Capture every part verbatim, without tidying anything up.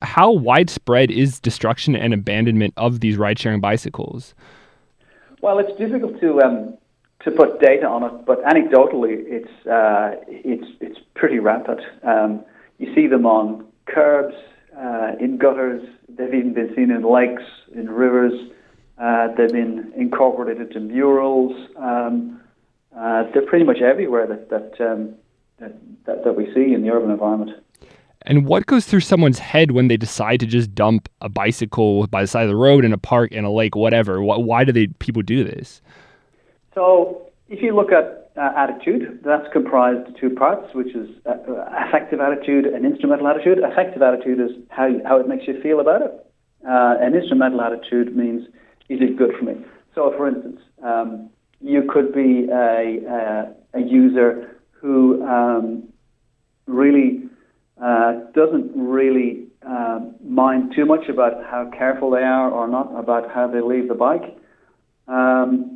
how widespread is destruction and abandonment of these ride-sharing bicycles? Well, it's difficult to um, to put data on it, but anecdotally, it's uh, it's it's pretty rampant. Um, you see them on curbs, uh, in gutters. They've even been seen in lakes, in rivers. Uh, they've been incorporated into murals. Um, uh, they're pretty much everywhere that that, um, that that that we see in the urban environment. And what goes through someone's head when they decide to just dump a bicycle by the side of the road in a park, in a lake, whatever? Why do they people do this? So if you look at uh, attitude, that's comprised of two parts, which is uh, affective attitude and instrumental attitude. Affective attitude is how, how it makes you feel about it. Uh, and instrumental attitude means, is it good for me? So for instance, um, you could be a, a, a user who um, really uh, doesn't really uh, mind too much about how careful they are or not about how they leave the bike. Um,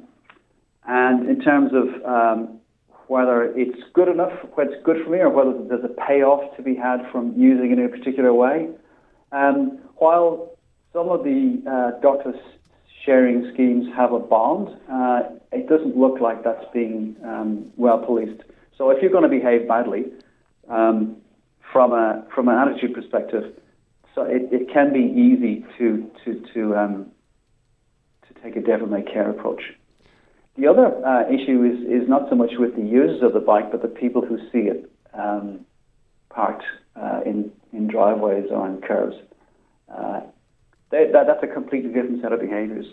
and in terms of um, whether it's good enough, whether it's good for me, or whether there's a payoff to be had from using it in a particular way. Um, while some of the uh, dockless sharing schemes have a bond, uh, it doesn't look like that's being um, well policed. So if you're going to behave badly, um, from a from an attitude perspective, so it, it can be easy to to to um, to take a devil may care approach. The other uh, issue is is not so much with the users of the bike, but the people who see it um, parked uh, in in driveways or on curbs. Uh, they, that, that's a completely different set of behaviours.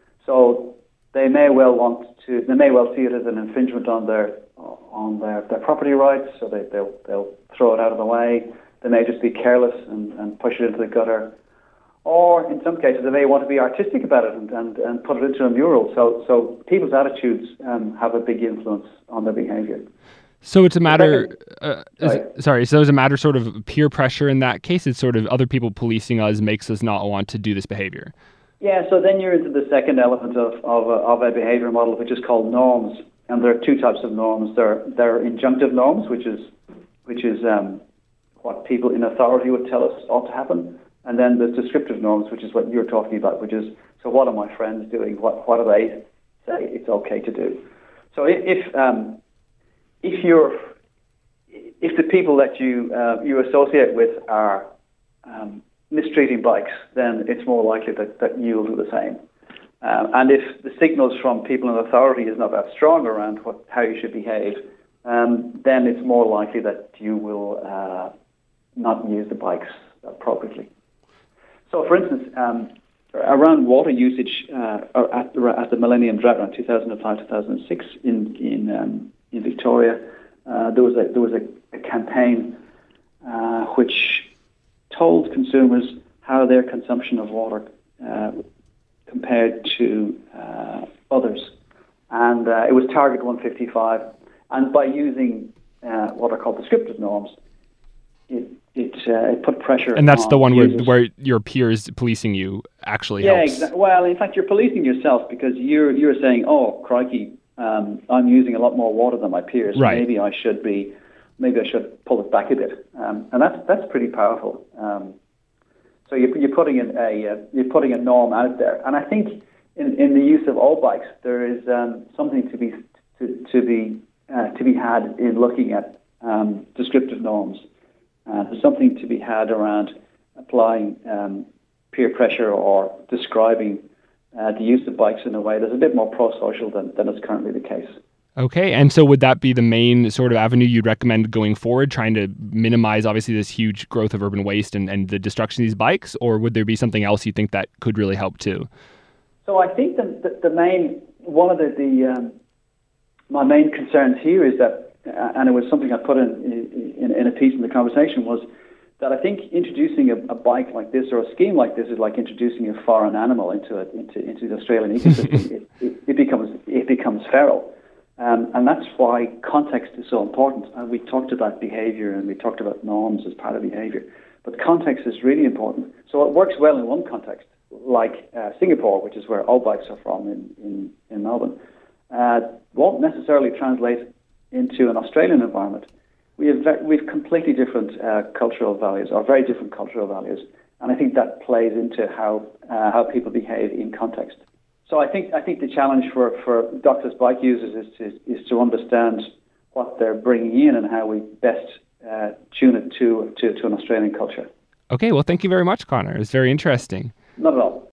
So they may well want to, they may well see it as an infringement on their on their, their property rights, so they, they'll they'll throw it out of the way. They may just be careless and, and push it into the gutter. Or in some cases, they may want to be artistic about it and, and, and put it into a mural. So so people's attitudes um, have a big influence on their behaviour. So it's a matter, uh, sorry. is, sorry, so it's a matter sort of peer pressure in that case. It's sort of other people policing us makes us not want to do this behavior. Yeah, so then you're into the second element of, of, a, of a behavior model, which is called norms. And there are two types of norms. There, there are injunctive norms, which is which is um, what people in authority would tell us ought to happen. And then there's descriptive norms, which is what you're talking about, which is, so what are my friends doing? What what do they say it's okay to do? So if if, um, if you're if the people that you uh, you associate with are um, mistreating bikes, then it's more likely that, that you'll do the same. Um, and if the signals from people in authority is not that strong around what, how you should behave, um, then it's more likely that you will uh, not use the bikes appropriately. So, for instance, um, around water usage uh, at, the, at the Millennium Drought around two thousand five, two thousand six in in, um, in Victoria, uh, there was a there was a, a campaign uh, which told consumers how their consumption of water uh, compared to uh, others. And uh, it was Target one fifty-five. And by using uh, what are called descriptive norms, it it, uh, it put pressure on And that's on the one where, users. where your peers policing you actually Yeah, helps. exa- well, in fact, you're policing yourself because you're you're saying, oh, crikey, um, I'm using a lot more water than my peers. Right. Maybe I should be, maybe I should pull it back a bit. Um, and that's that's pretty powerful. Um, so you're, you're putting in a uh, you're putting a norm out there, and I think in, in the use of all bikes, there is um, something to be to, to be uh, to be had in looking at um, descriptive norms. Uh, there's something to be had around applying um, peer pressure or describing uh, the use of bikes in a way that's a bit more pro-social than, than is currently the case. Okay, and so would that be the main sort of avenue you'd recommend going forward, trying to minimize, obviously, this huge growth of urban waste and, and the destruction of these bikes, or would there be something else you think that could really help too? So I think the, the, the main, one of the, the um, my main concerns here is that, uh, and it was something I put in, in in a piece in the conversation, was that I think introducing a, a bike like this or a scheme like this is like introducing a foreign animal into a, into into the Australian ecosystem. it, it, it becomes it becomes feral. Um, and that's why context is so important. And we talked about behavior and we talked about norms as part of behavior. But context is really important. So it works well in one context, like uh, Singapore, which is where all bikes are from in, in, in Melbourne, uh, won't necessarily translate into an Australian environment. We have, ve- we have completely different uh, cultural values, or very different cultural values. And I think that plays into how uh, how people behave in context. So I think I think the challenge for, for dockless bike users is to, is to understand what they're bringing in and how we best uh, tune it to, to, to an Australian culture. Okay, well, thank you very much, Conor. It was very interesting. Not at all.